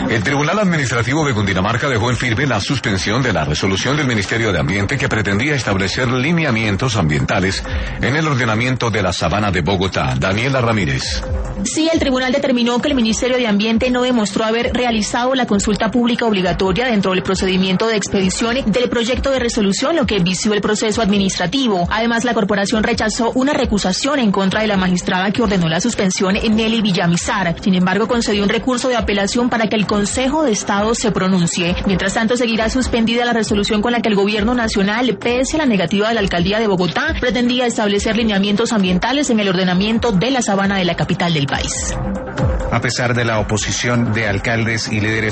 El Tribunal Administrativo de Cundinamarca dejó en firme la suspensión de la resolución del Ministerio de Ambiente que pretendía establecer lineamientos ambientales en el ordenamiento de la Sabana de Bogotá. Daniela Ramírez. Sí, el tribunal determinó que el Ministerio de Ambiente no demostró haber realizado la consulta pública obligatoria dentro del procedimiento de expedición del proyecto de resolución, lo que vició el proceso administrativo. Además, la corporación rechazó una recusación en contra de la magistrada que ordenó la suspensión, Nelly Villamizar. Sin embargo, concedió un recurso de apelación para que el Consejo de Estado se pronuncie. Mientras tanto, seguirá suspendida la resolución con la que el Gobierno Nacional, pese a la negativa de la Alcaldía de Bogotá, pretendía establecer lineamientos ambientales en el ordenamiento de la sabana de la capital del país. A pesar de la oposición de alcaldes y líderes